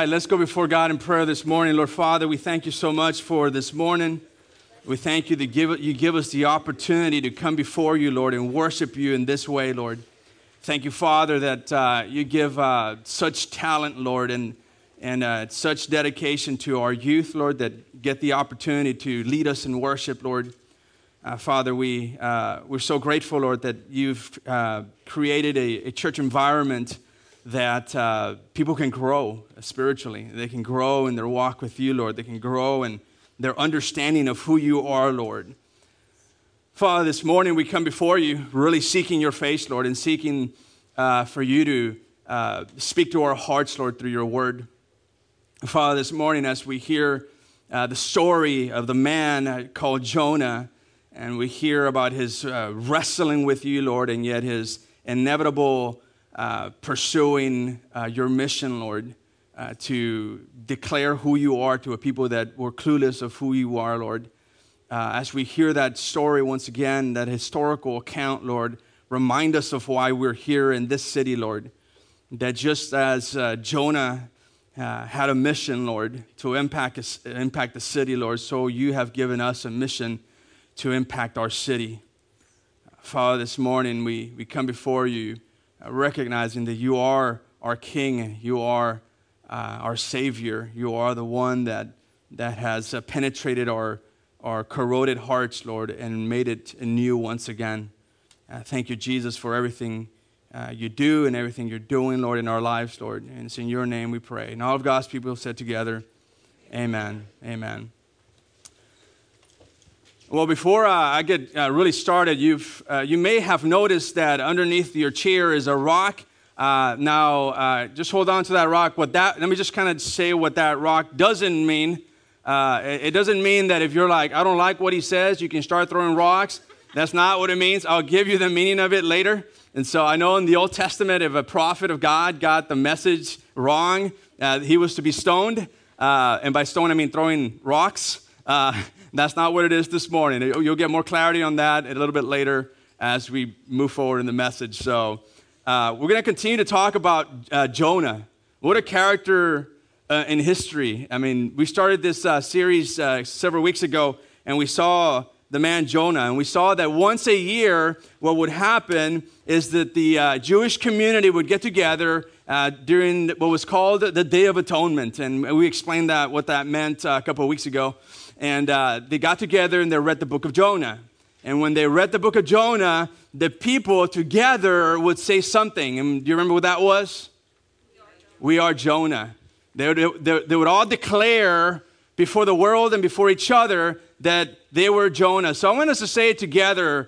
right, let's go before God in prayer this morning. Lord Father, we thank you so much for this morning. We thank you that you give us the opportunity to come before you, Lord, and worship you in this way, Lord. Thank you, Father, that you give such talent, Lord, and such dedication to our youth, Lord, that get the opportunity to lead us in worship, Lord. Father, we're so grateful, Lord, that you've created a church environment that people can grow spiritually. They can grow in their walk with you, Lord. They can grow in their understanding of who you are, Lord. Father, this morning we come before you really seeking your face, Lord, and seeking for you to speak to our hearts, Lord, through your word. Father, this morning as we hear the story of the man called Jonah, and we hear about his wrestling with you, Lord, and yet his inevitable pursuing your mission, Lord, to declare who you are to a people that were clueless of who you are, Lord. As we hear that story once again, that historical account, Lord, remind us of why we're here in this city, Lord. That just as Jonah had a mission, Lord, to impact the city, Lord, so you have given us a mission to impact our city. Father, this morning we come before you recognizing that you are our King, you are our Savior, you are the one that has penetrated our corroded hearts, Lord, and made it new once again. Thank you, Jesus, for everything you do and everything you're doing, Lord, in our lives, Lord. And it's in your name we pray. And all of God's people said together, amen, amen. Well, before I get really started, you may have noticed that underneath your chair is a rock. Now, just hold on to that rock. Let me just kind of say what that rock doesn't mean. It doesn't mean that if you're like, I don't like what he says, you can start throwing rocks. That's not what it means. I'll give you the meaning of it later. And so I know in the Old Testament, if a prophet of God got the message wrong, he was to be stoned. And by stone, I mean throwing rocks. That's not what it is this morning. You'll get more clarity on that a little bit later as we move forward in the message. So we're going to continue to talk about Jonah. What a character in history. I mean, we started this series several weeks ago, and we saw the man Jonah. And we saw that once a year, what would happen is that the Jewish community would get together during what was called the Day of Atonement. And we explained what that meant a couple of weeks ago. And they got together and they read the book of Jonah. And when they read the book of Jonah, the people together would say something. And do you remember what that was? We are Jonah. They would all declare before the world and before each other that they were Jonah. So I want us to say it together.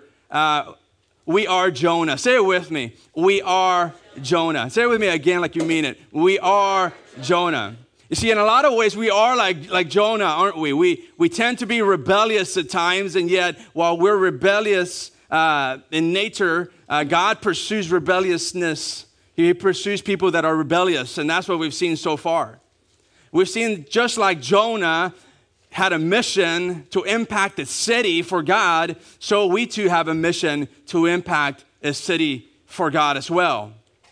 We are Jonah. Say it with me. We are Jonah. Say it with me again like you mean it. We are Jonah. You see, in a lot of ways, we are like Jonah, aren't we? We tend to be rebellious at times, and yet while we're rebellious in nature, God pursues rebelliousness. He pursues people that are rebellious, and that's what we've seen so far. We've seen just like Jonah had a mission to impact a city for God, so we too have a mission to impact a city for God as well.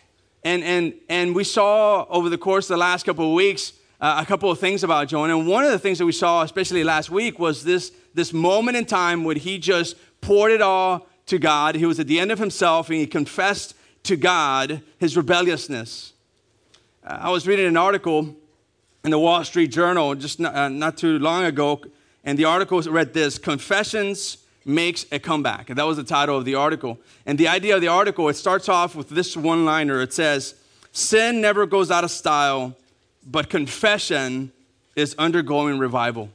And we saw over the course of the last couple of weeks a couple of things about Jonah. And one of the things that we saw, especially last week, was this moment in time when he just poured it all to God. He was at the end of himself, and he confessed to God his rebelliousness. I was reading an article in the Wall Street Journal just not too long ago, and the article read this: Confessions Makes a Comeback. And that was the title of the article. And the idea of the article, it starts off with this one-liner. It says, sin never goes out of style, but confession is undergoing revival.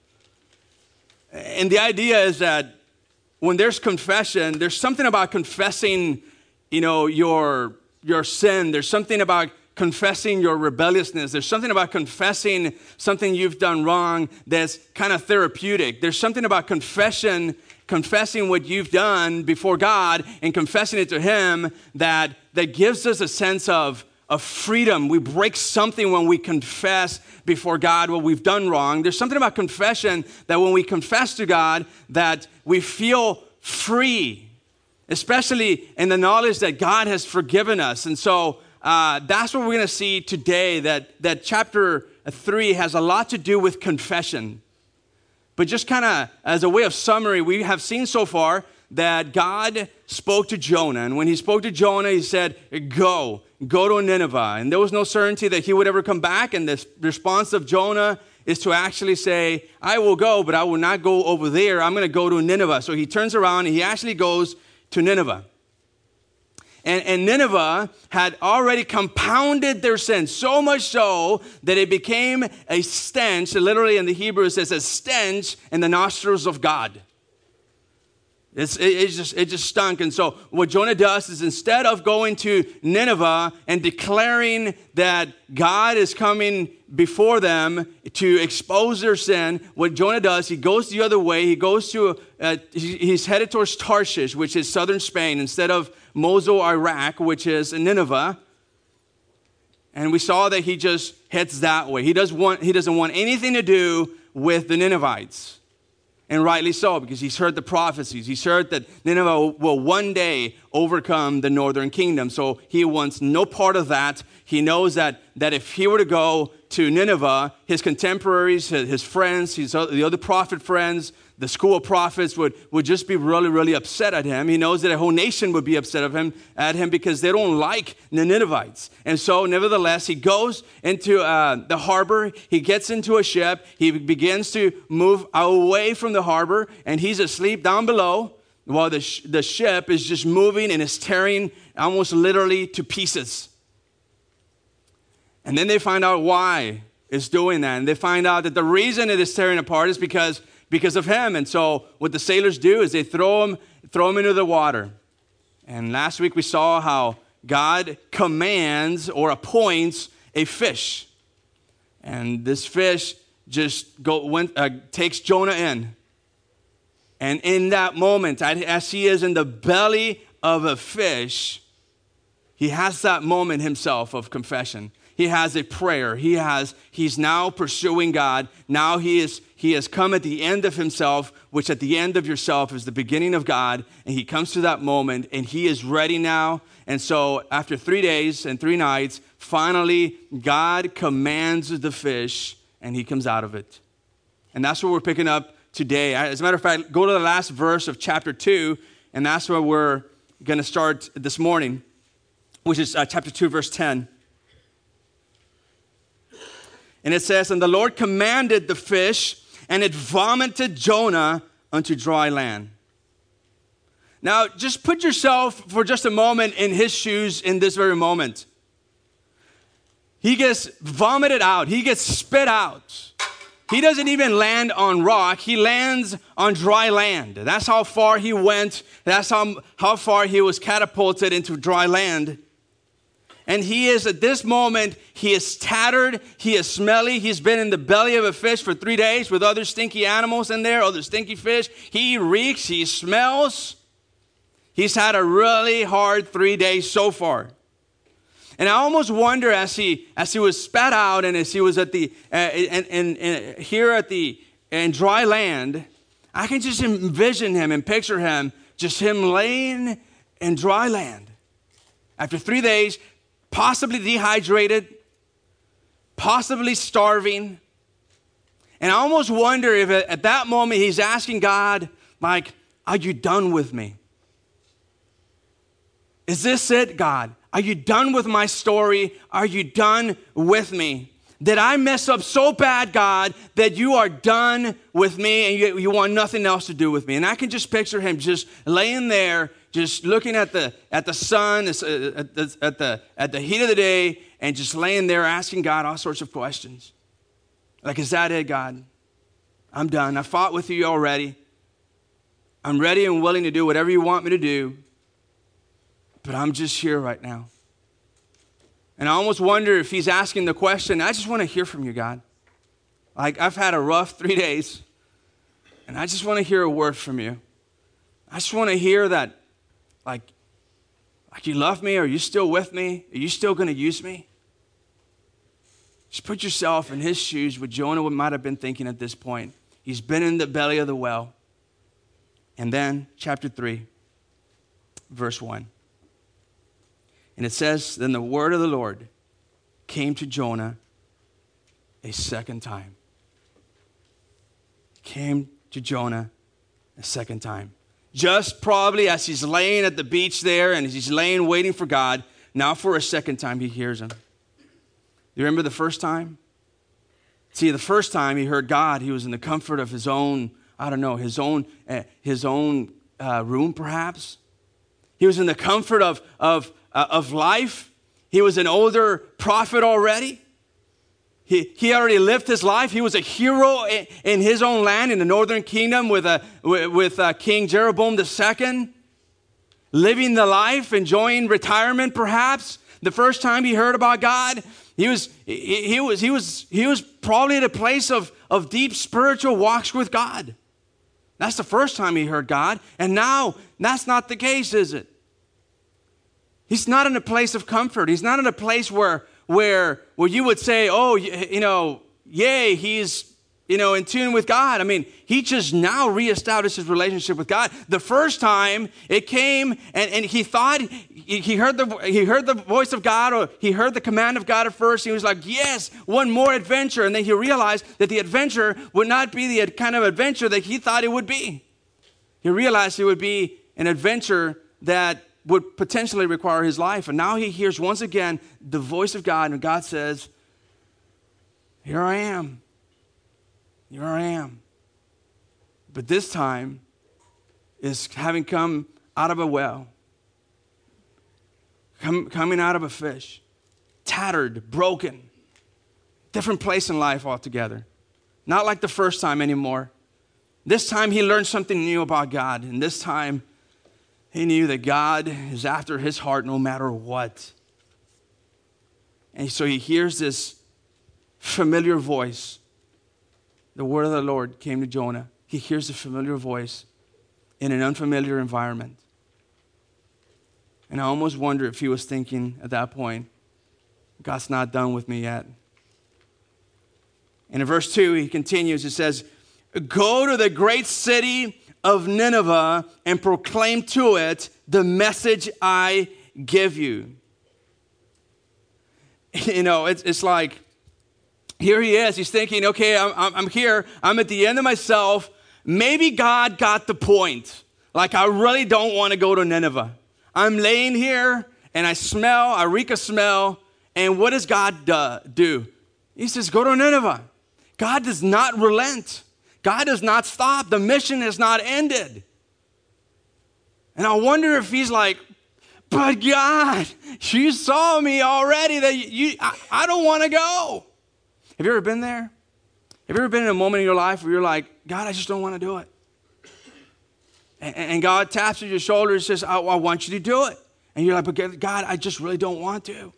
And the idea is that when there's confession, there's something about confessing, your sin. There's something about confessing your rebelliousness. There's something about confessing something you've done wrong that's kind of therapeutic. There's something about confessing what you've done before God and confessing it to Him that gives us a sense of freedom. We break something when we confess before God what we've done wrong. There's something about confession that when we confess to God that we feel free, especially in the knowledge that God has forgiven us. And so that's what we're going to see today, that chapter 3 has a lot to do with confession. But just kind of as a way of summary, we have seen so far that God spoke to Jonah. And when he spoke to Jonah, he said, go to Nineveh. And there was no certainty that he would ever come back. And the response of Jonah is to actually say, I will go, but I will not go over there. I'm going to go to Nineveh. So he turns around and he actually goes to Nineveh. And Nineveh had already compounded their sin, so much so that it became a stench. Literally in the Hebrew it says a stench in the nostrils of God. It just stunk. And so what Jonah does is, instead of going to Nineveh and declaring that God is coming before them to expose their sin, what Jonah does, he goes the other way. He goes to, he's headed towards Tarshish, which is southern Spain, instead of Mosul, Iraq, which is Nineveh. And we saw that he just heads that way. He doesn't want anything to do with the Ninevites. And rightly so, because he's heard the prophecies. He's heard that Nineveh will one day overcome the northern kingdom. So he wants no part of that. He knows that if he were to go to Nineveh, his contemporaries, his friends, the other prophet friends, the school of prophets would just be really, really upset at him. He knows that a whole nation would be upset at him because they don't like the Ninevites. And so, nevertheless, he goes into the harbor. He gets into a ship. He begins to move away from the harbor, and he's asleep down below while the ship is just moving and is tearing almost literally to pieces. And then they find out why it's doing that. And they find out that the reason it is tearing apart is because of him. And so what the sailors do is they throw him into the water. And last week we saw how God commands or appoints a fish. And this fish just takes Jonah in. And in that moment, as he is in the belly of a fish, he has that moment himself of confession. He has a prayer. He's now pursuing God. Now he has come at the end of himself, which at the end of yourself is the beginning of God. And he comes to that moment and he is ready now. And so after 3 days and 3 nights, finally God commands the fish and he comes out of it. And that's what we're picking up today. As a matter of fact, go to the last verse of chapter 2, and that's where we're going to start this morning, which is chapter 2, verse 10. And it says, and the Lord commanded the fish, and it vomited Jonah unto dry land. Now, just put yourself for just a moment in his shoes in this very moment. He gets vomited out. He gets spit out. He doesn't even land on rock. He lands on dry land. That's how far he went. That's how far he was catapulted into dry land. And he is, at this moment, he is tattered, he is smelly, he's been in the belly of a fish for 3 days with other stinky animals in there, other stinky fish. He reeks, he smells. He's had a really hard 3 days so far. And I almost wonder as he was spat out and as he was at the, in dry land, I can just envision him and picture him, just him laying in dry land. After 3 days, possibly dehydrated, possibly starving. And I almost wonder if at that moment he's asking God, like, are you done with me? Is this it, God? Are you done with my story? Are you done with me? Did I mess up so bad, God, that you are done with me and you want nothing else to do with me? And I can just picture him just laying there, just looking at the sun, at the heat of the day, and just laying there asking God all sorts of questions. Like, is that it, God? I'm done. I fought with you already. I'm ready and willing to do whatever you want me to do. But I'm just here right now. And I almost wonder if he's asking the question, I just want to hear from you, God. Like, I've had a rough 3 days, and I just want to hear a word from you. I just want to hear that, like you love me. Are you still with me? Are you still going to use me? Just put yourself in his shoes, what Jonah might have been thinking at this point. He's been in the belly of the well. And then, chapter 3, verse 1. And it says, then the word of the Lord came to Jonah a second time. Came to Jonah a second time. Just probably as he's laying at the beach there and he's laying waiting for God, now for a second time he hears him. You remember the first time? See, the first time he heard God, he was in the comfort of his own, his own room perhaps. He was in the comfort of life. He was an older prophet already. He already lived his life. He was a hero in his own land in the northern kingdom with King Jeroboam II, living the life, enjoying retirement perhaps. The first time he heard about God, he was probably at a place of deep spiritual walks with God. That's the first time he heard God. And now that's not the case, is it? He's not in a place of comfort. He's not in a place where you would say, oh, yay, he's, in tune with God. I mean, he just now reestablished his relationship with God. The first time it came and he thought he heard the voice of God, or he heard the command of God at first. He was like, yes, one more adventure. And then he realized that the adventure would not be the kind of adventure that he thought it would be. He realized it would be an adventure that would potentially require his life. And now he hears once again the voice of God, and God says, here I am. Here I am. But this time is having come out of a well, coming out of a fish, tattered, broken, different place in life altogether. Not like the first time anymore. This time he learned something new about God, and this time he knew that God is after his heart no matter what. And so he hears this familiar voice. The word of the Lord came to Jonah. He hears a familiar voice in an unfamiliar environment. And I almost wonder if he was thinking at that point, God's not done with me yet. And in verse 2, he continues, it says, go to the great city of Nineveh and proclaim to it the message I give you. It's like, here he is. He's thinking, okay, I'm here. I'm at the end of myself. Maybe God got the point. Like, I really don't want to go to Nineveh. I'm laying here and I reek a smell. And what does God do? He says, go to Nineveh. God does not relent. God does not stop. The mission has not ended. And I wonder if he's like, but God, you saw me already that I don't want to go. Have you ever been there? Have you ever been in a moment in your life where you're like, God, I just don't want to do it? And God taps on your shoulder and says, I want you to do it. And you're like, but God, I just really don't want to.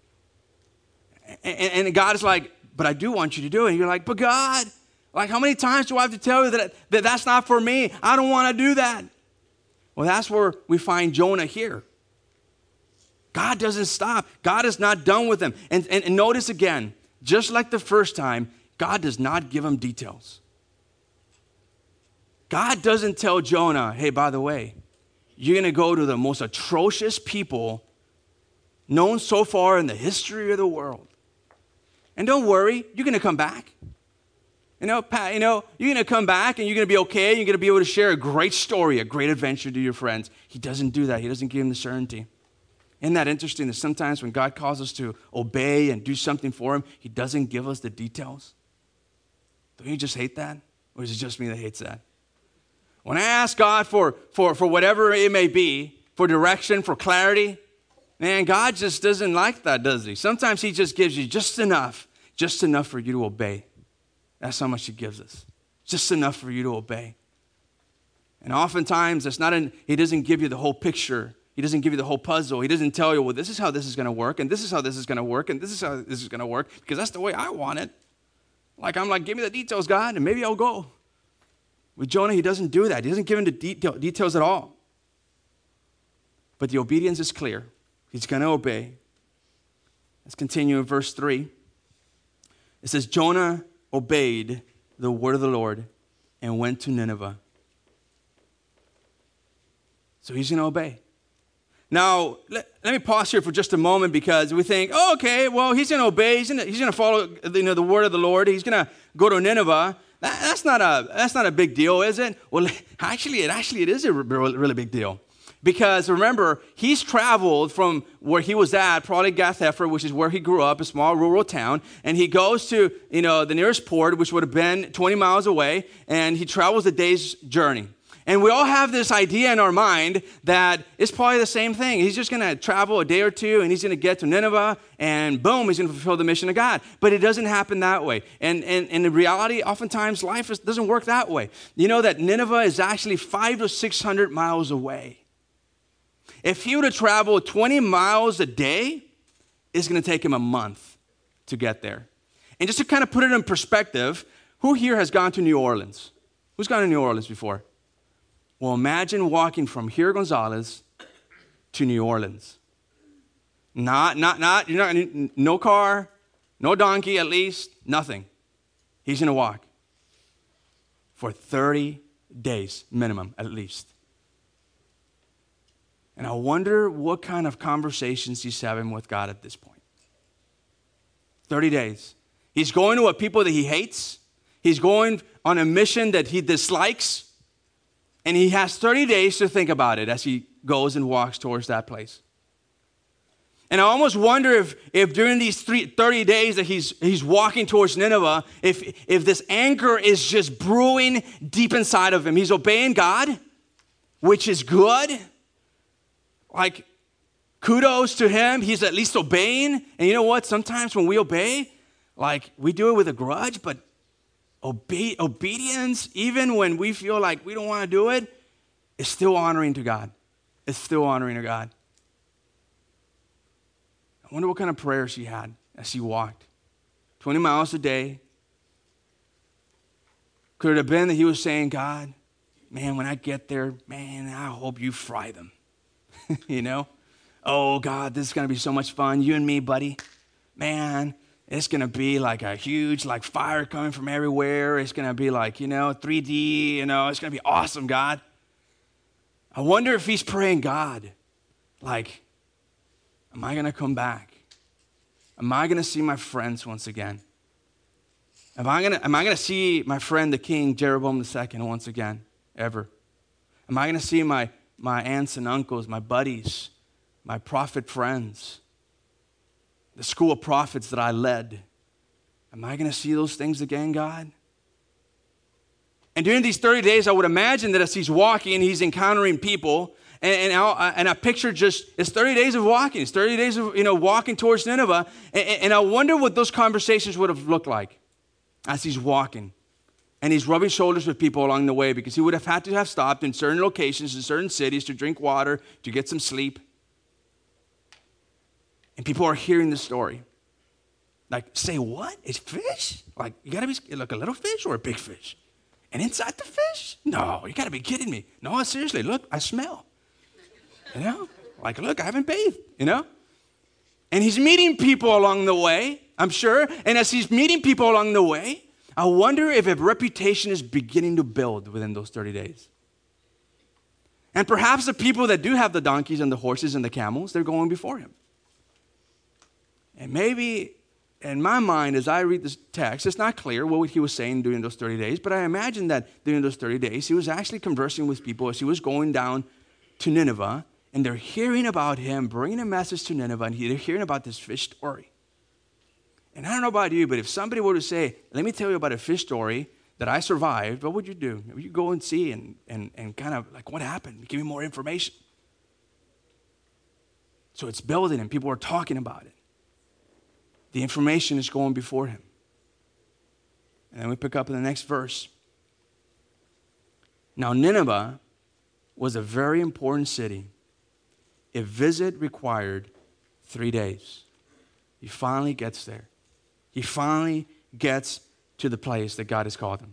And God is like, but I do want you to do it. And you're like, but God, like, how many times do I have to tell you that that's not for me? I don't want to do that. Well, that's where we find Jonah here. God doesn't stop. God is not done with him. And notice again, just like the first time, God does not give him details. God doesn't tell Jonah, hey, by the way, you're going to go to the most atrocious people known so far in the history of the world. And don't worry, you're going to come back. You're going to come back and you're going to be okay. You're going to be able to share a great story, a great adventure to your friends. He doesn't do that. He doesn't give them the certainty. Isn't that interesting that sometimes when God calls us to obey and do something for him, he doesn't give us the details? Don't you just hate that? Or is it just me that hates that? When I ask God for whatever it may be, for direction, for clarity, man, God just doesn't like that, does he? Sometimes he just gives you just enough for you to obey. That's how much he gives us. Just enough for you to obey. And oftentimes, he doesn't give you the whole picture. He doesn't give you the whole puzzle. He doesn't tell you, well, this is how this is going to work, and this is how this is going to work, and this is how this is going to work, because that's the way I want it. I'm like, give me the details, God, and maybe I'll go. With Jonah, he doesn't do that. He doesn't give him the details at all. But the obedience is clear. He's going to obey. Let's continue in verse 3. It says, Jonah obeyed the word of the Lord and went to Nineveh. So he's going to obey. Now, let me pause here for just a moment because we think, oh, okay, well, he's going to obey. He's going to follow the word of the Lord. He's going to go to Nineveh. That's not a big deal, is it? Well, actually, it is a really big deal. Because remember, he's traveled from where he was at, probably Gath-Hepher, which is where he grew up, a small rural town, and he goes to, the nearest port, which would have been 20 miles away, and he travels a day's journey. And we all have this idea in our mind that it's probably the same thing. He's just going to travel a day or two, and he's going to get to Nineveh, and boom, he's going to fulfill the mission of God. But it doesn't happen that way. And in reality, oftentimes, life doesn't work that way. You know that Nineveh is actually 500 to 600 miles away. If he were to travel 20 miles a day, it's going to take him a month to get there. And just to kind of put it in perspective, who here has gone to New Orleans? Who's gone to New Orleans before? Well, imagine walking from here, Gonzales, to New Orleans. No car, no donkey at least, nothing. He's going to walk for 30 days minimum at least. And I wonder what kind of conversations he's having with God at this point. 30 days. He's going to a people that he hates. He's going on a mission that he dislikes. And he has 30 days to think about it as he goes and walks towards that place. And I almost wonder if during these 30 days that he's walking towards Nineveh, if this anger is just brewing deep inside of him. He's obeying God, which is good. Like, kudos to him. He's at least obeying. And you know what? Sometimes when we obey, like, we do it with a grudge, but obedience, even when we feel like we don't want to do it, is still honoring to God. It's still honoring to God. I wonder what kind of prayer she had as she walked. 20 miles a day. Could it have been that he was saying, God, man, when I get there, man, I hope you fry them. Oh, God, this is going to be so much fun. You and me, buddy. Man, it's going to be like a huge fire coming from everywhere. It's going to be 3D, it's going to be awesome, God. I wonder if he's praying, God, am I going to come back? Am I going to see my friends once again? Am I going to see my friend, the king, Jeroboam II, once again, ever? Am I going to see my aunts and uncles, my buddies, my prophet friends, the school of prophets that I led? Am I going to see those things again, God? And during these 30 days, I would imagine that as he's walking, he's encountering people, and I picture it's 30 days of walking. It's 30 days of walking towards Nineveh, and I wonder what those conversations would have looked like as he's walking. And he's rubbing shoulders with people along the way because he would have had to have stopped in certain locations, in certain cities to drink water, to get some sleep. And people are hearing the story. Say what? It's fish? You got to be a little fish or a big fish? And inside the fish? No, you got to be kidding me. No, seriously, look, I smell. Look, I haven't bathed, And he's meeting people along the way, I'm sure. And as he's meeting people along the way, I wonder if a reputation is beginning to build within those 30 days. And perhaps the people that do have the donkeys and the horses and the camels, they're going before him. And maybe, in my mind, as I read this text, it's not clear what he was saying during those 30 days, but I imagine that during those 30 days, he was actually conversing with people as he was going down to Nineveh, and they're hearing about him, bringing a message to Nineveh, and they're hearing about this fish story. And I don't know about you, but if somebody were to say, let me tell you about a fish story that I survived, what would you do? You go and see and kind of what happened? Give me more information. So it's building and people are talking about it. The information is going before him. And then we pick up in the next verse. Now Nineveh was a very important city. A visit required 3 days. He finally gets there. He finally gets to the place that God has called him.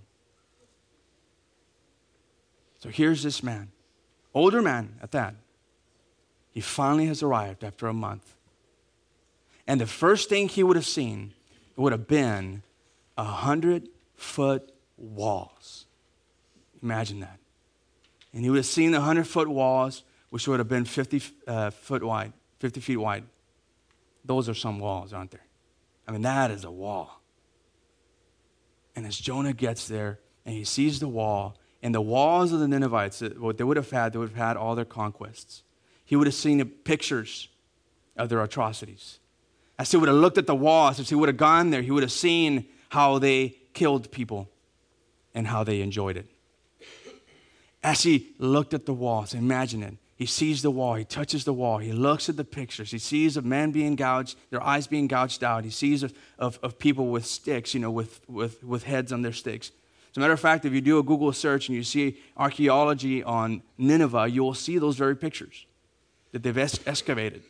So here's this man, older man at that. He finally has arrived after a month. And the first thing he would have seen would have been 100-foot walls. Imagine that. And he would have seen the 100-foot walls which would have been 50 feet wide. Those are some walls, aren't there? I mean, that is a wall. And as Jonah gets there and he sees the wall, and the walls of the Ninevites, what they would have had all their conquests. He would have seen pictures of their atrocities. As he would have looked at the walls, as he would have gone there, he would have seen how they killed people and how they enjoyed it. As he looked at the walls, imagine it. He sees the wall. He touches the wall. He looks at the pictures. He sees of men being gouged, their eyes being gouged out. He sees of people with sticks, with heads on their sticks. As a matter of fact, if you do a Google search and you see archaeology on Nineveh, you will see those very pictures that they've excavated.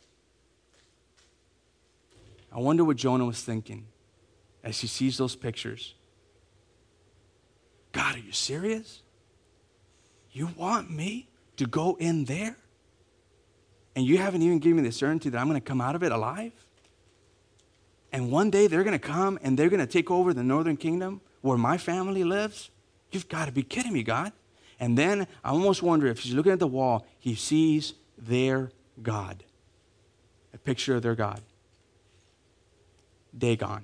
I wonder what Jonah was thinking as he sees those pictures. God, are you serious? You want me to go in there? And you haven't even given me the certainty that I'm going to come out of it alive? And one day they're going to come and they're going to take over the northern kingdom where my family lives? You've got to be kidding me, God. And then I almost wonder if he's looking at the wall, he sees their God. A picture of their God. Dagon.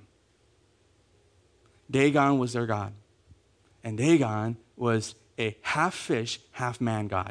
Dagon was their God. And Dagon was a half fish, half man God.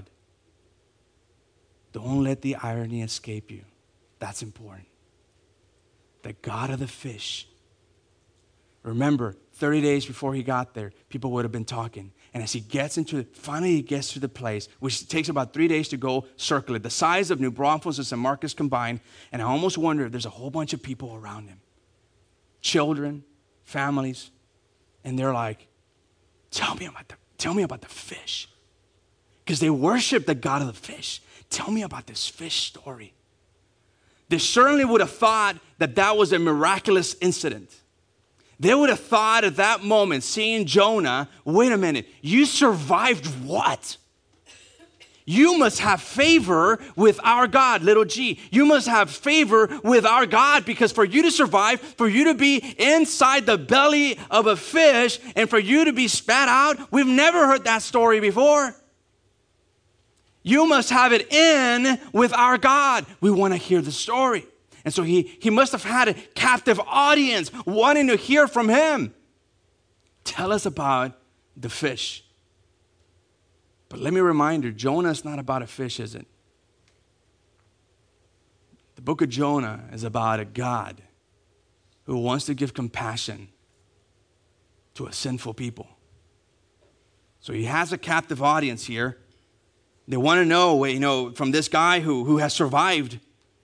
Don't let the irony escape you. That's important. The God of the fish. Remember, 30 days before he got there, people would have been talking. And as he gets finally he gets to the place, which takes about 3 days to go circle it, the size of New Braunfels and San Marcos combined, and I almost wonder if there's a whole bunch of people around him. Children, families, and they're like, tell me about the fish. Because they worship the God of the fish. Tell me about this fish story. They certainly would have thought that was a miraculous incident. They would have thought at that moment, seeing Jonah, wait a minute, you survived what? You must have favor with our God, little g. You must have favor with our God, because for you to survive, for you to be inside the belly of a fish, and for you to be spat out, we've never heard that story before. You must have it in with our God. We want to hear the story. And so he must have had a captive audience wanting to hear from him. Tell us about the fish. But let me remind you, Jonah is not about a fish, is it? The book of Jonah is about a God who wants to give compassion to a sinful people. So he has a captive audience here. They want to know, from this guy who has survived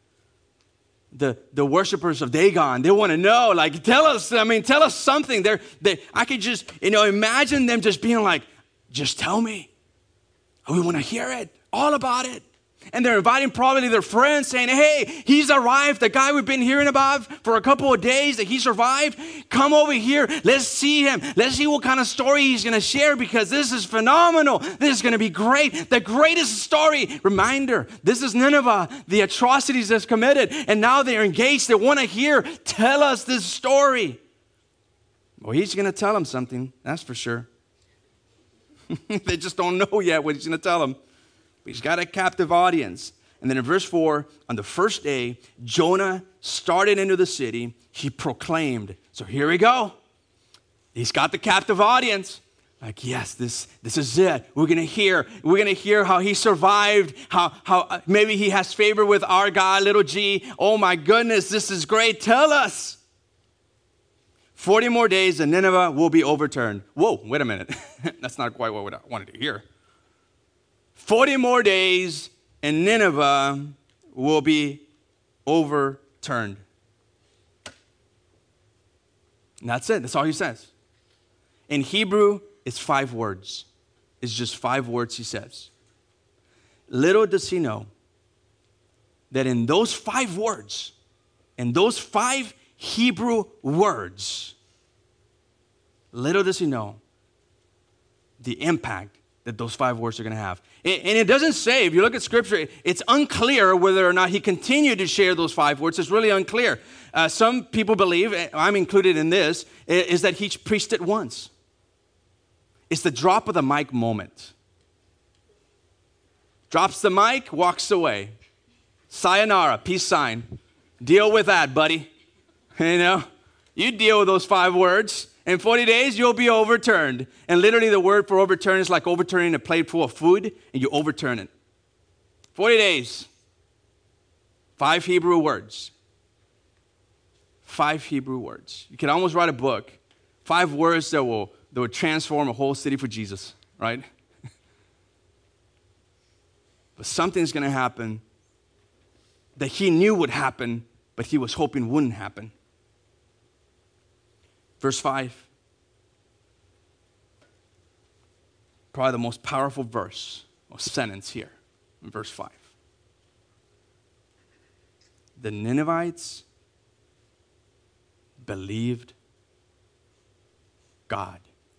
the worshipers of Dagon. They want to know, tell us something. I could just, imagine them just being like, just tell me. We want to hear it, all about it. And they're inviting probably their friends saying, hey, he's arrived. The guy we've been hearing about for a couple of days, that he survived. Come over here. Let's see him. Let's see what kind of story he's going to share, because this is phenomenal. This is going to be great. The greatest story. Reminder, this is Nineveh, the atrocities that's committed. And now they're engaged. They want to hear, tell us this story. Well, he's going to tell them something. That's for sure. They just don't know yet what he's going to tell them. He's got a captive audience. And then in verse 4, on the first day, Jonah started into the city. He proclaimed. So here we go. He's got the captive audience. Yes, this is it. We're going to hear how he survived, how maybe he has favor with our God, little g. Oh my goodness, this is great. Tell us. 40 more days and Nineveh will be overturned. Whoa, wait a minute. That's not quite what I wanted to hear. 40 more days and Nineveh will be overturned. And that's it. That's all he says. In Hebrew, it's 5 words. It's just 5 words he says. Little does he know that in those 5 words, in those 5 Hebrew words, little does he know the impact that those 5 words are going to have. And it doesn't say, if you look at Scripture, it's unclear whether or not he continued to share those 5 words. It's really unclear. Some people believe, I'm included in this, is that he preached it once. It's the drop of the mic moment. drops the mic, walks away. Sayonara, peace sign. Deal with that, buddy. You know, you deal with those 5 words. In 40 days, you'll be overturned. And literally the word for overturn is like overturning a plate full of food, and you overturn it. 40 days. 5 Hebrew words. 5 Hebrew words. You can almost write a book. 5 words that will transform a whole city for Jesus, right? But something's going to happen that he knew would happen, but he was hoping wouldn't happen. Verse 5. Probably the most powerful verse or sentence here in verse 5. The Ninevites believed God.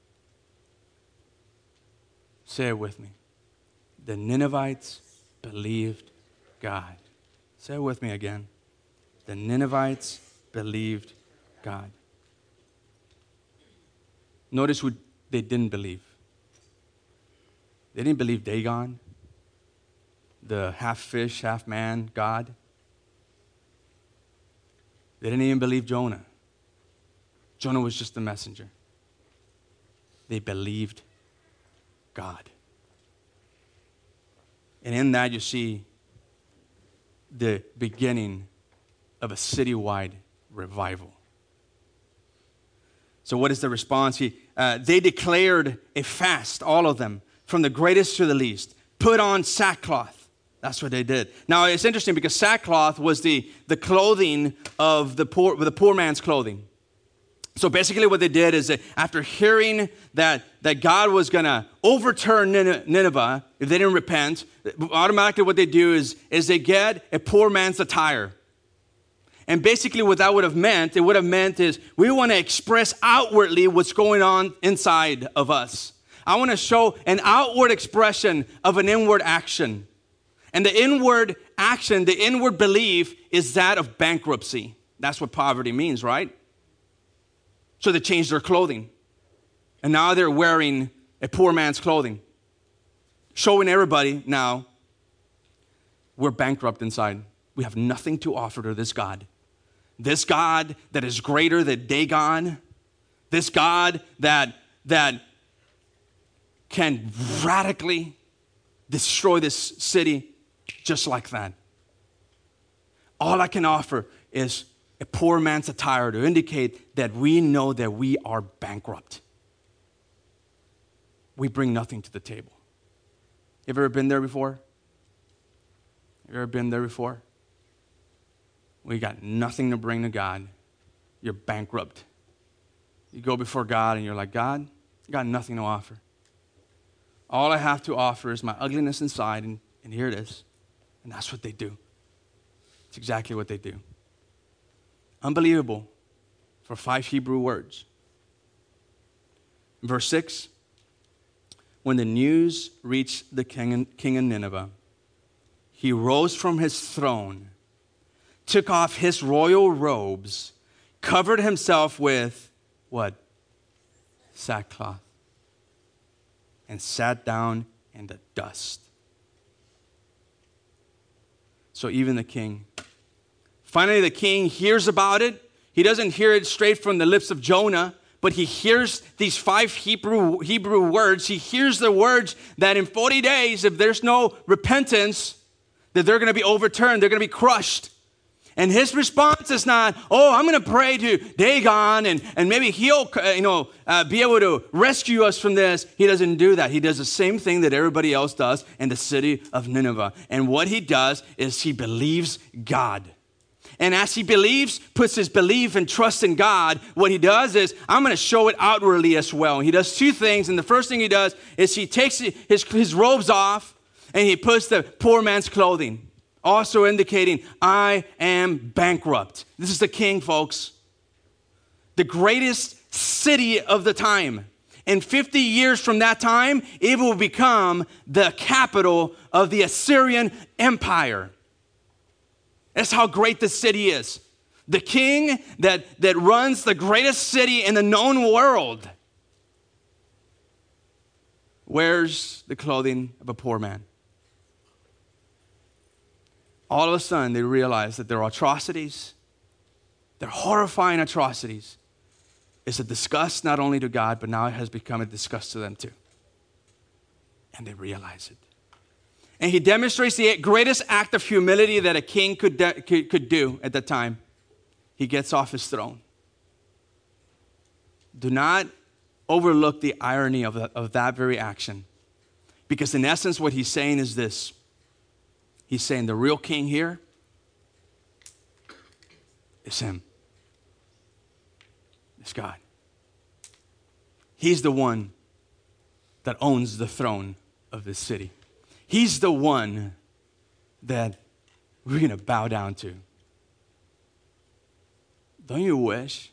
Say it with me. The Ninevites believed God. Say it with me again. The Ninevites believed God. Notice who they didn't believe. They didn't believe Dagon, the half fish, half man God. They didn't even believe Jonah. Jonah was just the messenger. They believed God. And in that you see the beginning of a citywide revival. So what is the response? They declared a fast, all of them, from the greatest to the least. Put on sackcloth. That's what they did. Now, it's interesting because sackcloth was the clothing of the poor man's clothing. So basically what they did is that after hearing that God was going to overturn Nineveh if they didn't repent, automatically what they do is they get a poor man's attire. And basically what that would have meant is we want to express outwardly what's going on inside of us. I want to show an outward expression of an inward action. And the inward action, the inward belief is that of bankruptcy. That's what poverty means, right? So they changed their clothing. And now they're wearing a poor man's clothing. Showing everybody now, we're bankrupt inside. We have nothing to offer to this God. This God that is greater than Dagon. This God that can radically destroy this city just like that. All I can offer is a poor man's attire to indicate that we know that we are bankrupt. We bring nothing to the table. You ever been there before? You ever been there before? We got nothing to bring to God. You're bankrupt. You go before God and you're like, God, I got nothing to offer. All I have to offer is my ugliness inside, and here it is. And that's what they do. It's exactly what they do. Unbelievable for 5 Hebrew words. Verse 6, when the news reached the king of Nineveh, he rose from his throne, took off his royal robes, covered himself with what? Sackcloth, and sat down in the dust. So even the king. Finally, the king hears about it. He doesn't hear it straight from the lips of Jonah, but he hears these 5 Hebrew words. He hears the words that in 40 days, if there's no repentance, that they're going to be overturned. They're going to be crushed. And his response is not, I'm going to pray to Dagon and maybe he'll be able to rescue us from this. He doesn't do that. He does the same thing that everybody else does in the city of Nineveh. And what he does is he believes God. And as he believes, puts his belief and trust in God, what he does is, I'm going to show it outwardly as well. He does 2 things. And the first thing he does is he takes his robes off and he puts the poor man's clothing. Also indicating, I am bankrupt. This is the king, folks. The greatest city of the time. In 50 years from that time, it will become the capital of the Assyrian Empire. That's how great the city is. The king that runs the greatest city in the known world wears the clothing of a poor man. all of a sudden they realize that their atrocities, their horrifying atrocities, is a disgust not only to God, but now it has become a disgust to them too. And they realize it. And he demonstrates the greatest act of humility that a king could do at that time. He gets off his throne. Do not overlook the irony of that very action. Because in essence, what he's saying is this. He's saying the real king here is him. It's God. He's the one that owns the throne of this city. He's the one that we're going to bow down to. Don't you wish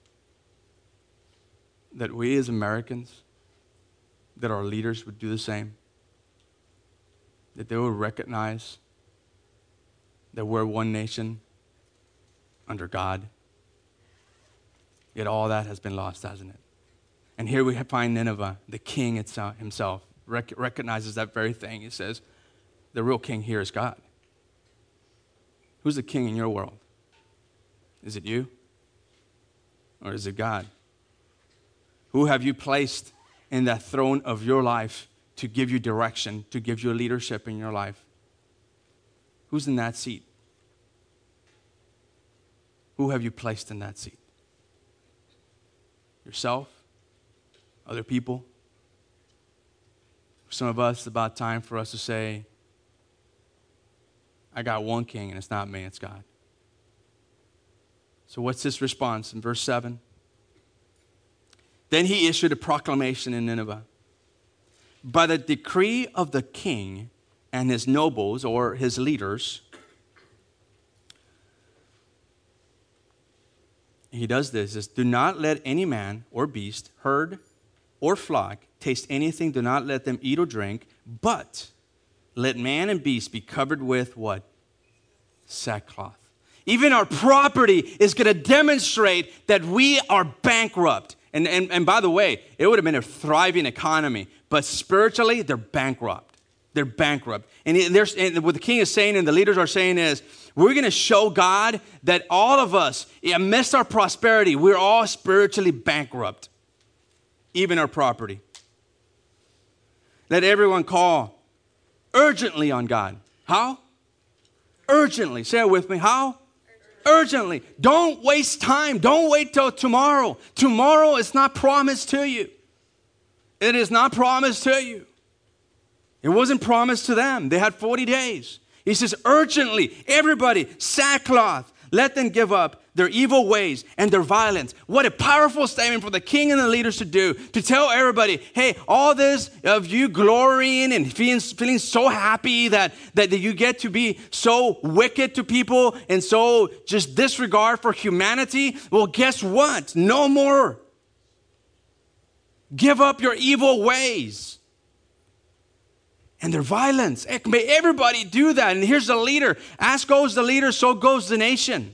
that we as Americans, that our leaders would do the same? That they would recognize that we're one nation under God. Yet all that has been lost, hasn't it? And here we find Nineveh, the king himself, recognizes that very thing. He says, the real king here is God. Who's the king in your world? Is it you? Or is it God? Who have you placed in that throne of your life to give you direction, to give you leadership in your life? Who's in that seat? Who have you placed in that seat? Yourself? Other people? For some of us, it's about time for us to say, I got one king, and it's not me, it's God. So what's his response in verse 7? Then he issued a proclamation in Nineveh. By the decree of the king and his nobles, or his leaders, he does this, is do not let any man or beast, herd or flock taste anything. Do not let them eat or drink, but let man and beast be covered with what? Sackcloth. Even our property is going to demonstrate that we are bankrupt. And by the way, it would have been a thriving economy, but spiritually, they're bankrupt. They're bankrupt. And what the king is saying and the leaders are saying is, we're going to show God that all of us, amidst our prosperity, we're all spiritually bankrupt. Even our property. Let everyone call urgently on God. How? Urgently. Say it with me. How? Urgently. Don't waste time. Don't wait till tomorrow. Tomorrow is not promised to you. It is not promised to you. It wasn't promised to them. They had 40 days. He says, urgently, everybody, sackcloth, let them give up their evil ways and their violence. What a powerful statement for the king and the leaders to do, to tell everybody, hey, all this of you glorying and feeling so happy that you get to be so wicked to people and so just disregard for humanity. Well, guess what? No more. Give up your evil ways. And their violence. May everybody do that. And here's the leader. As goes the leader, so goes the nation.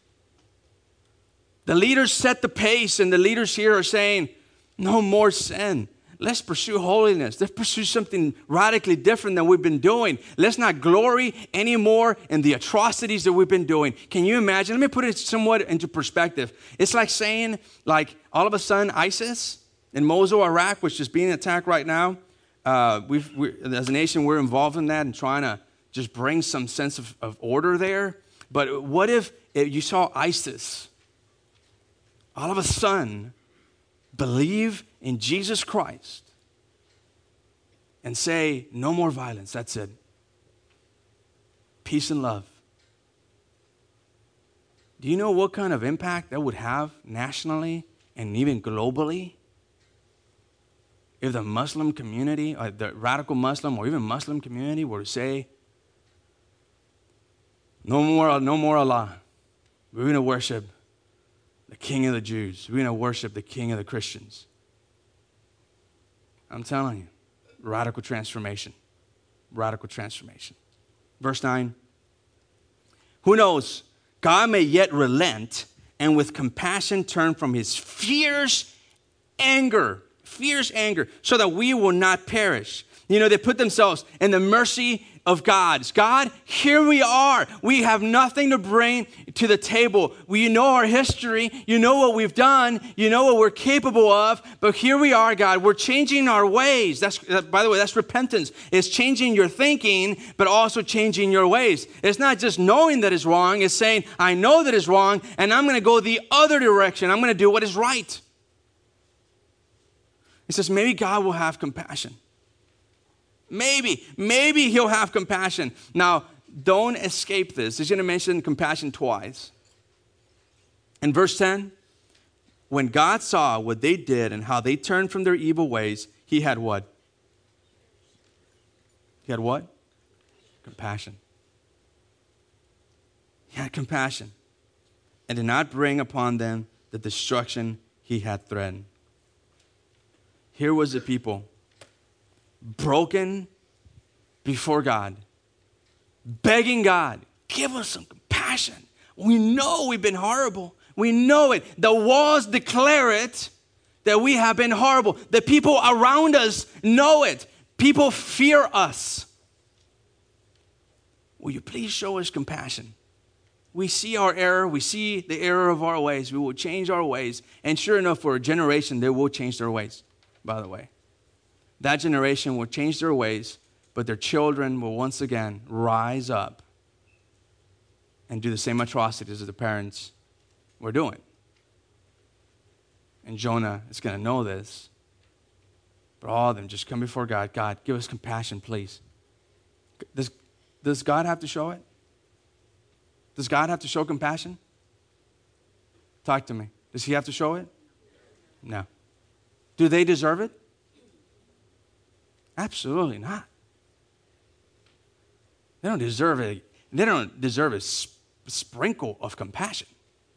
The leaders set the pace, and the leaders here are saying, no more sin. Let's pursue holiness. Let's pursue something radically different than we've been doing. Let's not glory anymore in the atrocities that we've been doing. Can you imagine? Let me put it somewhat into perspective. It's like saying, all of a sudden, ISIS in Mosul, Iraq, which is being attacked right now, as a nation, we're involved in that and trying to just bring some sense of order there. But what if you saw ISIS all of a sudden believe in Jesus Christ and say, no more violence, that's it. Peace and love. Do you know what kind of impact that would have nationally and even globally? If the Muslim community, or the radical Muslim, or even Muslim community were to say, no more Allah. We're going to worship the King of the Jews. We're going to worship the King of the Christians. I'm telling you, radical transformation. Radical transformation. Verse 9. Who knows? God may yet relent and with compassion turn from his fierce anger, so that we will not perish. You know, they put themselves in the mercy of God. God, here we are. We have nothing to bring to the table. You know our history. You know what we've done. You know what we're capable of. But here we are, God. We're changing our ways. By the way, that's repentance. It's changing your thinking, but also changing your ways. It's not just knowing that it's wrong. It's saying, I know that it's wrong, and I'm going to go the other direction. I'm going to do what is right. He says, maybe God will have compassion. Maybe he'll have compassion. Now, don't escape this. He's going to mention compassion twice. In verse 10, when God saw what they did and how they turned from their evil ways, he had what? He had what? Compassion. He had compassion and did not bring upon them the destruction he had threatened. Here was the people broken before God, begging God, give us some compassion. We know we've been horrible. We know it. The walls declare it, that we have been horrible. The people around us know it. People fear us. Will you please show us compassion? We see our error. We see the error of our ways. We will change our ways. And sure enough, for a generation, they will change their ways, by the way. That generation will change their ways, but their children will once again rise up and do the same atrocities that the parents were doing. And Jonah is going to know this. But all of them just come before God. God, give us compassion, please. Does God have to show it? Does God have to show compassion? Talk to me. Does he have to show it? No. Do they deserve it? Absolutely not. They don't deserve it. They don't deserve a sprinkle of compassion.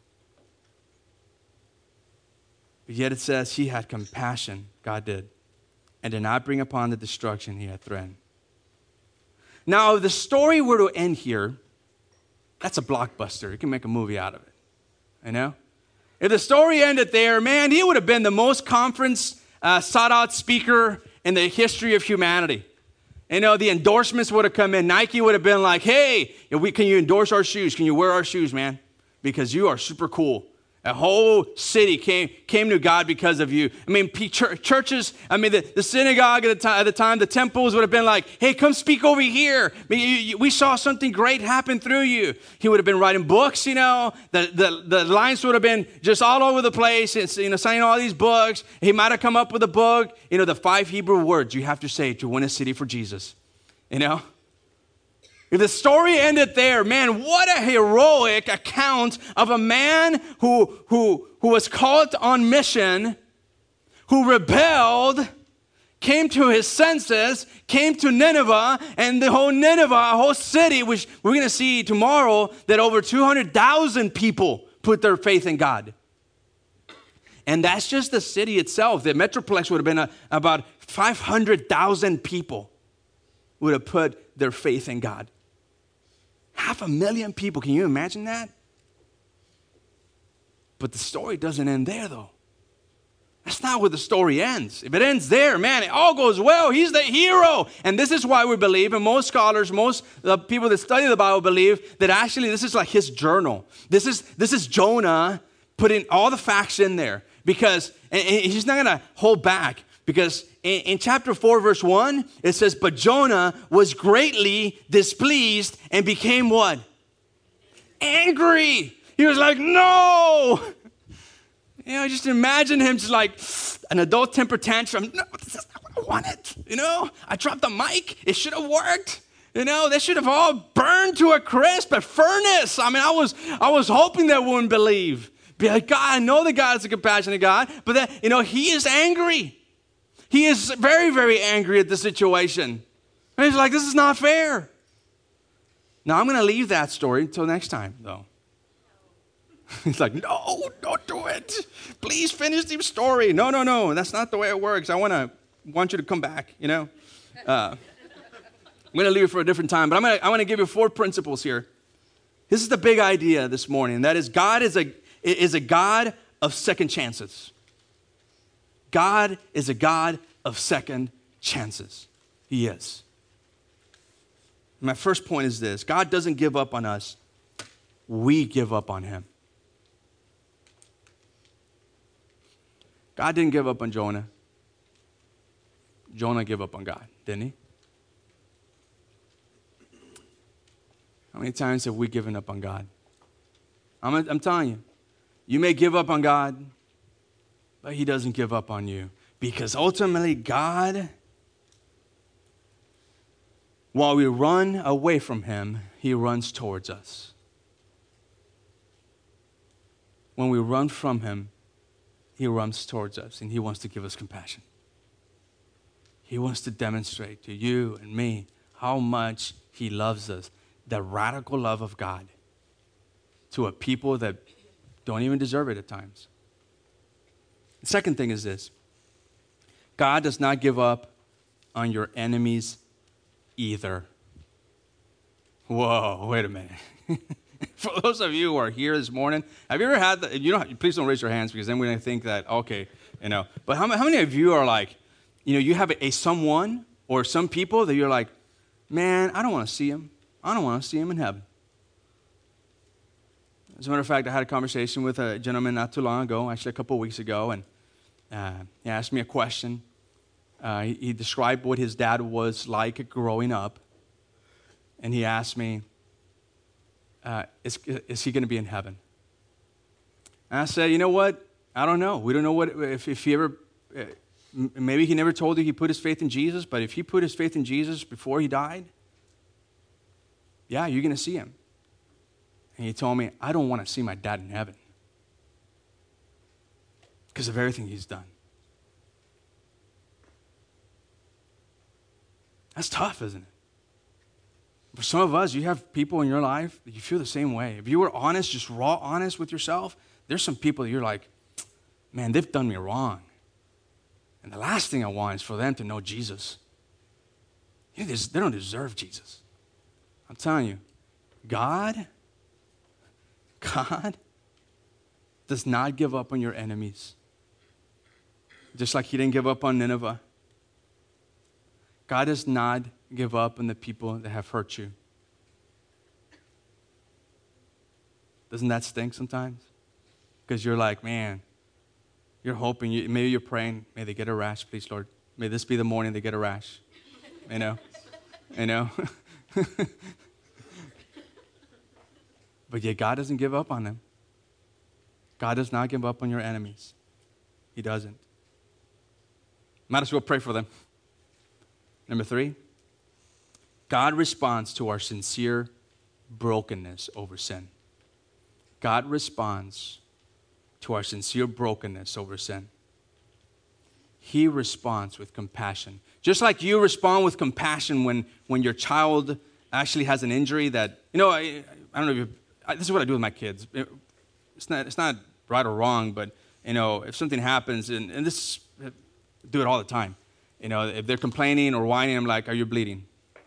But yet it says he had compassion, God did, and did not bring upon the destruction he had threatened. Now, if the story were to end here, that's a blockbuster. You can make a movie out of it. You know? If the story ended there, man, he would have been the most conference sought-out speaker in the history of humanity. You know, the endorsements would have come in. Nike would have been like, hey, can you endorse our shoes? Can you wear our shoes, man? Because you are super cool. A whole city came to God because of you. I mean, churches, the synagogue at the time, the temples would have been like, hey, come speak over here. We saw something great happen through you. He would have been writing books, you know. The lines would have been just all over the place, signing all these books. He might have come up with a book, the 5 Hebrew words you have to say to win a city for Jesus, you know. If the story ended there, man, what a heroic account of a man who was called on mission, who rebelled, came to his senses, came to Nineveh, and the whole Nineveh, a whole city, which we're going to see tomorrow, that over 200,000 people put their faith in God. And that's just the city itself. The metroplex would have been about 500,000 people would have put their faith in God. 500,000 people. Can you imagine that? But the story doesn't end there, though. That's not where the story ends. If it ends there, man, it all goes well. He's the hero. And this is why we believe, and most scholars, most people that study the Bible believe that actually this is like his journal. This is Jonah putting all the facts in there because and he's not going to hold back. Because in chapter 4, verse 1, it says, but Jonah was greatly displeased and became what? Angry. He was like, no. Just imagine him just like an adult temper tantrum. No, this is not what I wanted. I dropped the mic. It should have worked. They should have all burned to a crisp, a furnace. I was hoping they wouldn't believe. Be like, God, I know that God is a compassionate God, but that, he is angry. He is very, very angry at the situation. And he's like, this is not fair. Now, I'm going to leave that story until next time, though. He's like, no, don't do it. Please finish the story. No. That's not the way it works. I want you to come back, I'm going to leave it for a different time, but I'm going to give you 4 principles here. This is the big idea this morning, and that is God is a God of second chances. God is a God of second chances. He is. My first point is this: God doesn't give up on us. We give up on him. God didn't give up on Jonah. Jonah gave up on God, didn't he? How many times have we given up on God? I'm telling you, you may give up on God, but he doesn't give up on you. Because ultimately, God, while we run away from him, he runs towards us. When we run from him, he runs towards us, and he wants to give us compassion. He wants to demonstrate to you and me how much he loves us, the radical love of God to a people that don't even deserve it at times. The second thing is this: God does not give up on your enemies either. Whoa, wait a minute. For those of you who are here this morning, have you ever had please don't raise your hands, because then we're going to think that, okay, But how many of you are like, you have a someone or some people that you're like, man, I don't want to see him. I don't want to see him in heaven. As a matter of fact, I had a conversation with a gentleman not too long ago, actually a couple of weeks ago, and he asked me a question. He described what his dad was like growing up, and he asked me, is he going to be in heaven? And I said, you know what? I don't know. We don't know if he ever, maybe he never told you he put his faith in Jesus, but if he put his faith in Jesus before he died, yeah, you're going to see him. And he told me, I don't want to see my dad in heaven because of everything he's done. That's tough, isn't it? For some of us, you have people in your life that you feel the same way. If you were honest, just raw honest with yourself, there's some people that you're like, man, they've done me wrong. And the last thing I want is for them to know Jesus. They don't deserve Jesus. I'm telling you, God does not give up on your enemies. Just like he didn't give up on Nineveh. God does not give up on the people that have hurt you. Doesn't that stink sometimes? Because you're like, man, you're hoping, maybe you're praying, may they get a rash, please, Lord. May this be the morning they get a rash. You know? But yet God doesn't give up on them. God does not give up on your enemies. He doesn't. Might as well pray for them. Number 3, God responds to our sincere brokenness over sin. God responds to our sincere brokenness over sin. He responds with compassion. Just like you respond with compassion when your child actually has an injury that, I don't know if this is what I do with my kids. It's not right or wrong, but, if something happens, and this, I do it all the time. If they're complaining or whining, I'm like, are you bleeding?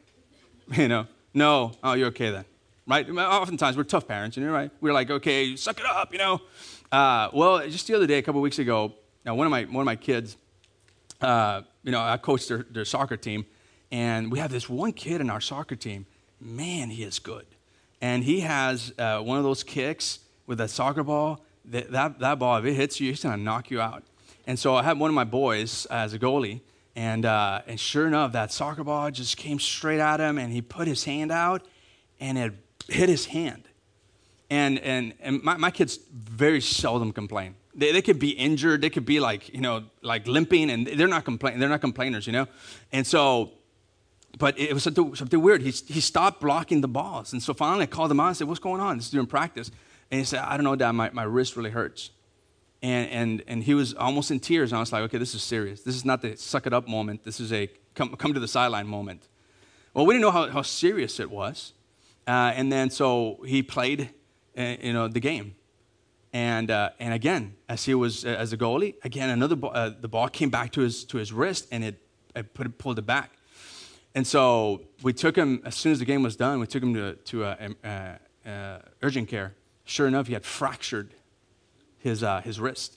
No. Oh, you're okay then. Right? Oftentimes, we're tough parents, right? We're like, okay, suck it up, Well, just the other day, a couple of weeks ago, one of my kids, I coached their soccer team, and we have this one kid in our soccer team. Man, he is good. And he has one of those kicks with that soccer ball. That ball, if it hits you, it's going to knock you out. And so I had one of my boys as a goalie, and sure enough, that soccer ball just came straight at him, and he put his hand out, and it hit his hand. And my kids very seldom complain. They could be injured, they could be like limping, and they're not complaining. They're not complainers, And so, but it was something weird. He stopped blocking the balls, and so finally I called him out and said, "What's going on?" This is during practice, and he said, "I don't know, Dad. My wrist really hurts." And he was almost in tears. And I was like, okay, this is serious. This is not the suck it up moment. This is a come to the sideline moment. Well, we didn't know how serious it was. And then so he played, the game. And again, as he was as a goalie, again the ball came back to his wrist, and it pulled it back. And so we took him as soon as the game was done. We took him to urgent care. Sure enough, he had fractured his wrist,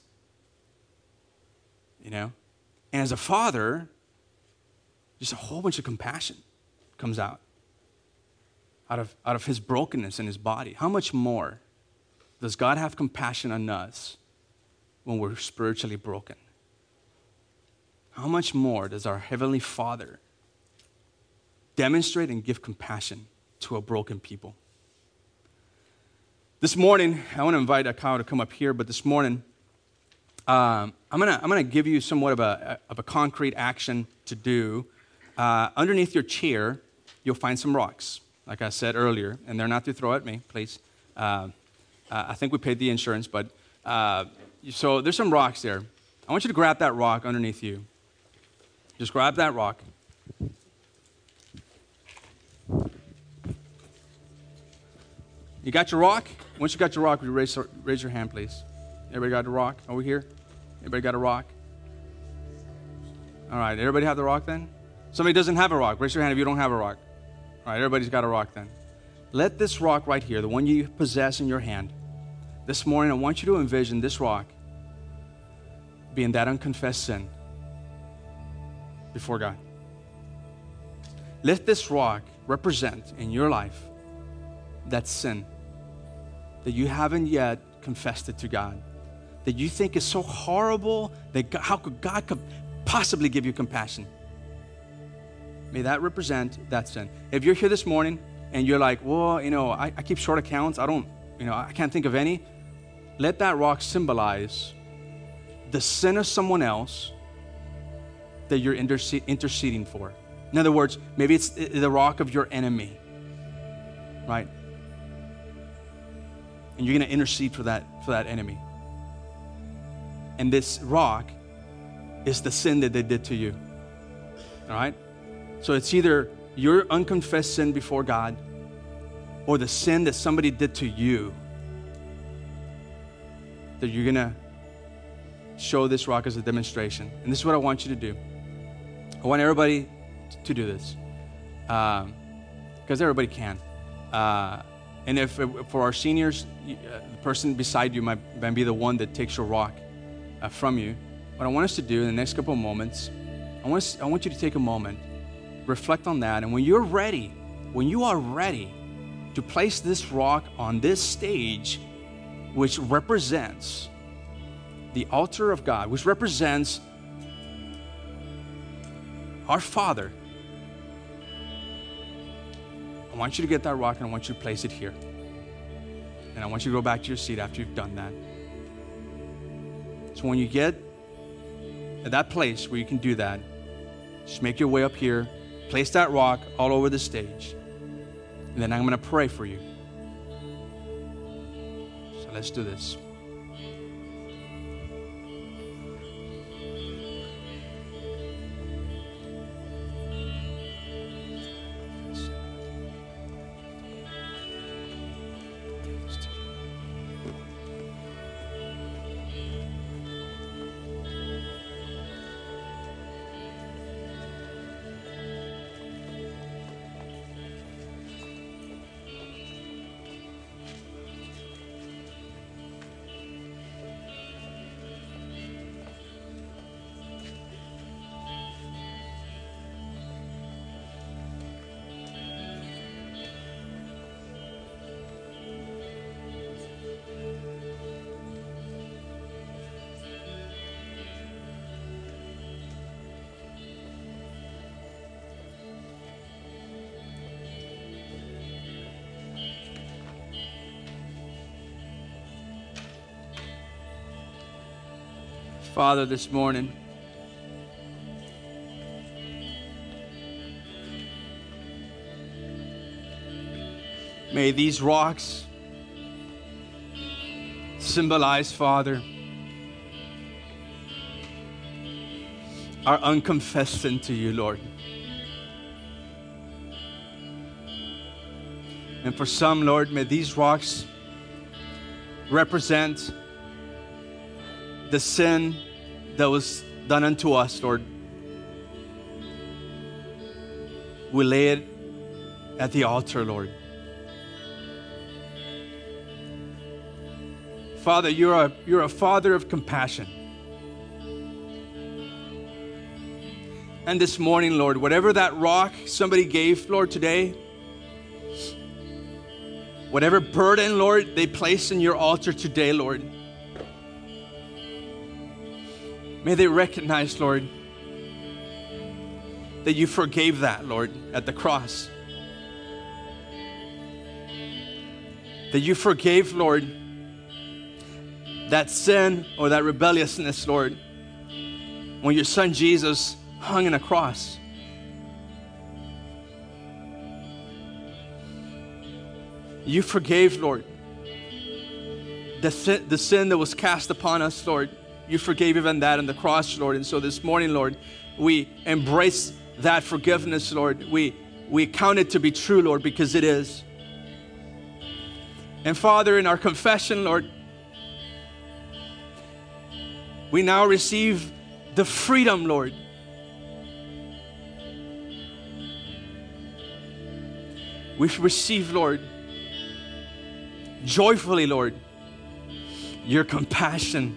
And as a father, just a whole bunch of compassion comes out. out of his brokenness in his body, how much more does God have compassion on us when we're spiritually broken? How much more does our Heavenly Father demonstrate and give compassion to a broken people? This morning, I want to invite Akao to come up here, but this morning, I'm gonna give you somewhat of a concrete action to do. Underneath your chair, you'll find some rocks, like I said earlier, and they're not to throw at me, please. I think we paid the insurance, but so there's some rocks there. I want you to grab that rock underneath you. Just grab that rock. You got your rock? Once you got your rock, would you raise your hand, please? Everybody got a rock over here? Everybody got a rock? All right, everybody have the rock then? Somebody doesn't have a rock. Raise your hand if you don't have a rock. All right, everybody's got a rock then. Let this rock right here, the one you possess in your hand, this morning I want you to envision this rock being that unconfessed sin before God. Let this rock represent in your life that sin that you haven't yet confessed it to God, that you think is so horrible that how could God possibly give you compassion? May that represent that sin. If you're here this morning and you're like, well, I keep short accounts, I can't think of any, let that rock symbolize the sin of someone else that you're interceding for. In other words, maybe it's the rock of your enemy, right? And you're going to intercede for that enemy. And this rock is the sin that they did to you, all right? So it's either your unconfessed sin before God or the sin that somebody did to you that you're going to show this rock as a demonstration. And this is what I want you to do. I want everybody to do this because everybody can. And if for our seniors, the person beside you might be the one that takes your rock from you. What I want us to do in the next couple of moments, I want you to take a moment, reflect on that, and when you are ready to place this rock on this stage, which represents the altar of God, which represents our Father, I want you to get that rock and I want you to place it here. And I want you to go back to your seat after you've done that. So when you get at that place where you can do that, just make your way up here, place that rock all over the stage, and then I'm going to pray for you. So let's do this. Father, this morning, may these rocks symbolize, Father, our unconfessed sin to you, Lord. And for some, Lord, may these rocks represent the sin that was done unto us, Lord. We lay it at the altar, Lord. Father, you're a Father of compassion. And this morning, Lord, whatever that rock somebody gave, Lord, today, whatever burden, Lord, they place in your altar today, Lord. May they recognize, Lord, that you forgave that, Lord, at the cross. That you forgave, Lord, that sin or that rebelliousness, Lord, when your son Jesus hung on a cross. You forgave, Lord, the sin that was cast upon us, Lord. You forgave even that on the cross, Lord. And so this morning, Lord, we embrace that forgiveness, Lord. We count it to be true, Lord, because it is. And Father, in our confession, Lord, we now receive the freedom, Lord. We receive, Lord, joyfully, Lord, your compassion.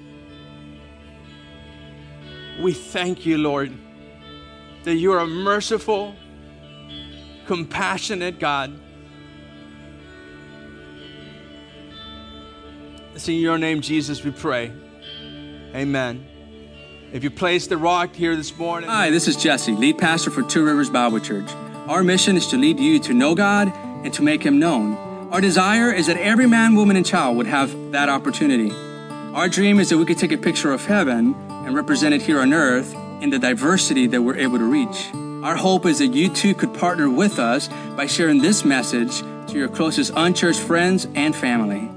We thank you, Lord, that you are a merciful, compassionate God. It's in your name, Jesus, we pray. Amen. If you placed the rock here this morning. Hi, this is Jesse, lead pastor for Two Rivers Bible Church. Our mission is to lead you to know God and to make Him known. Our desire is that every man, woman, and child would have that opportunity. Our dream is that we could take a picture of heaven and represent it here on earth in the diversity that we're able to reach. Our hope is that you too could partner with us by sharing this message to your closest unchurched friends and family.